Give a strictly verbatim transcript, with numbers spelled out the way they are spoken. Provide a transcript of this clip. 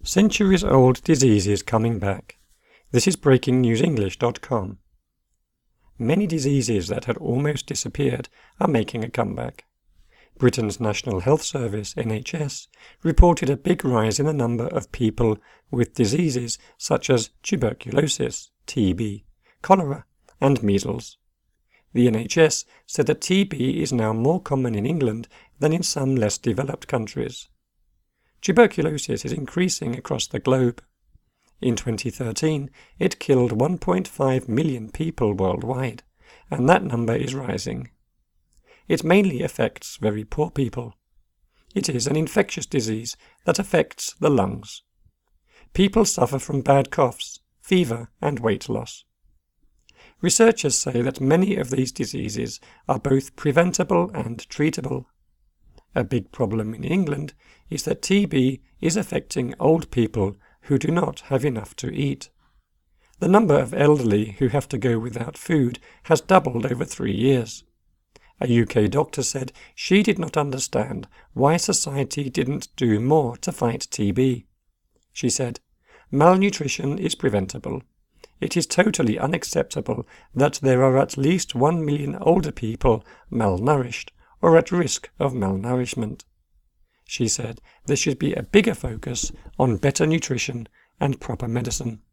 Centuries-old diseases coming back. This is breaking news english dot com. Many diseases that had almost disappeared are making a comeback. Britain's National Health Service, N H S, reported a big rise in the number of people with diseases such as tuberculosis, T B, cholera, and measles. The N H S said that T B is now more common in England than in some less developed countries. Tuberculosis is increasing across the globe. In twenty thirteen, it killed one point five million people worldwide, and that number is rising. It mainly affects very poor people. It is an infectious disease that affects the lungs. People suffer from bad coughs, fever, and weight loss. Researchers say that many of these diseases are both preventable and treatable. A big problem in England is that T B is affecting old people who do not have enough to eat. The number of elderly who have to go without food has doubled over three years. A U K doctor said she did not understand why society didn't do more to fight T B. She said, "Malnutrition is preventable. It is totally unacceptable that there are at least one million older people malnourished or at risk of malnourishment." She said there should be a bigger focus on better nutrition and proper medicine.